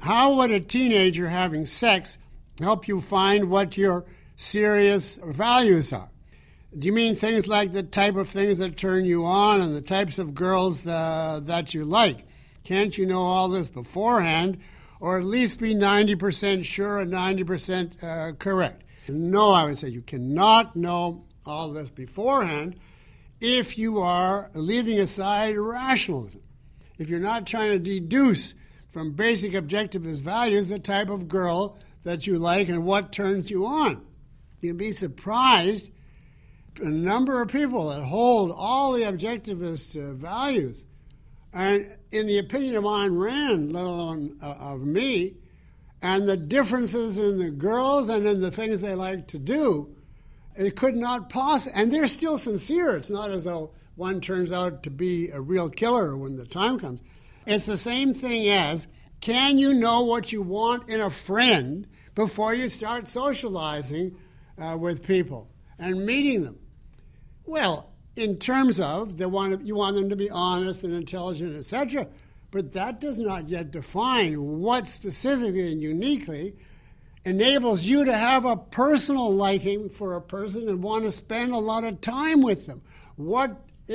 how would a teenager having sex help you find what your serious values are? Do you mean things like the type of things that turn you on and the types of girls that you like? Can't you know all this beforehand, or at least be 90% sure and 90% correct? No, I would say you cannot know all this beforehand if you are leaving aside rationalism. If you're not trying to deduce from basic objectivist values the type of girl that you like and what turns you on. You'd be surprised a number of people that hold all the objectivist values, and in the opinion of Ayn Rand, let alone of me, and the differences in the girls and in the things they like to do, it could not possibly, and they're still sincere. It's not as though one turns out to be a real killer when the time comes. It's the same thing as, can you know what you want in a friend before you start socializing with people and meeting them? Well, in terms of you want them to be honest and intelligent, etc., but that does not yet define what specifically and uniquely enables you to have a personal liking for a person and want to spend a lot of time with them. What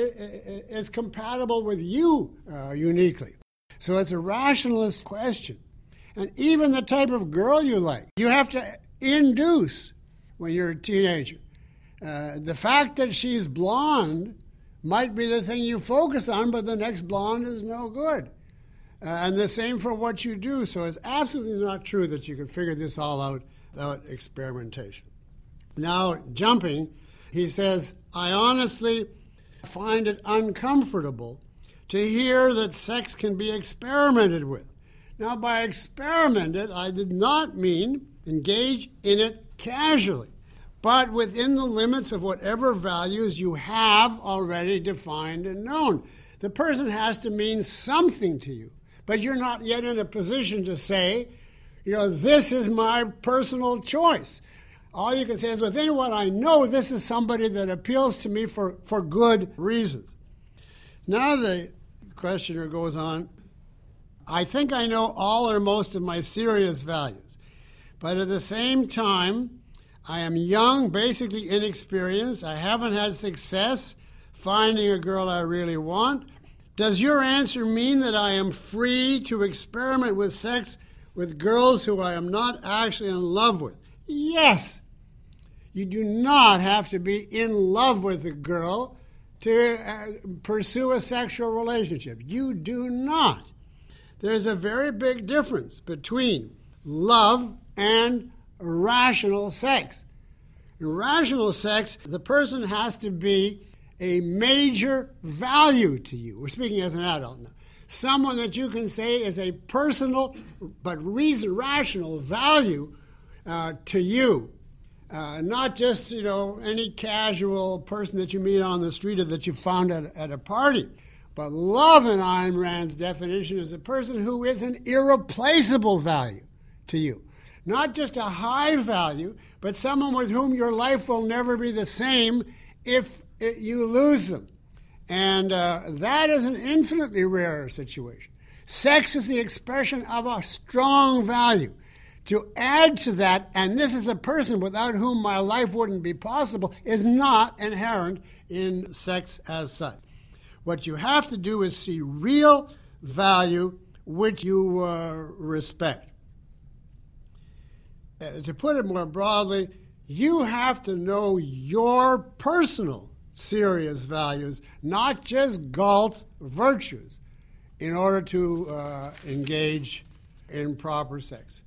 is compatible with you uniquely? So it's a rationalist question. And even the type of girl you like, you have to induce when you're a teenager. The fact that she's blonde might be the thing you focus on, but the next blonde is no good. And the same for what you do. So it's absolutely not true that you can figure this all out without experimentation. Now, jumping, he says, I honestly find it uncomfortable to hear that sex can be experimented with. Now, by experimented, I did not mean engage in it casually, but within the limits of whatever values you have already defined and known. The person has to mean something to you, but you're not yet in a position to say, this is my personal choice. All you can say is, within what I know, this is somebody that appeals to me for good reasons. Now the questioner goes on, I think I know all or most of my serious values, but at the same time, I am young, basically inexperienced. I haven't had success finding a girl I really want. Does your answer mean that I am free to experiment with sex with girls who I am not actually in love with? Yes. You do not have to be in love with a girl to pursue a sexual relationship. You do not. There's a very big difference between love and rational sex. In rational sex, the person has to be a major value to you. We're speaking as an adult now. Someone that you can say is a personal but rational value to you. Not just, any casual person that you meet on the street or that you found at a party. But love, in Ayn Rand's definition, is a person who is an irreplaceable value to you. Not just a high value, but someone with whom your life will never be the same if you lose them. And that is an infinitely rarer situation. Sex is the expression of a strong value. To add to that, and this is a person without whom my life wouldn't be possible, is not inherent in sex as such. What you have to do is see real value which you respect. To put it more broadly, you have to know your personal serious values, not just Galt's virtues, in order to engage in proper sex.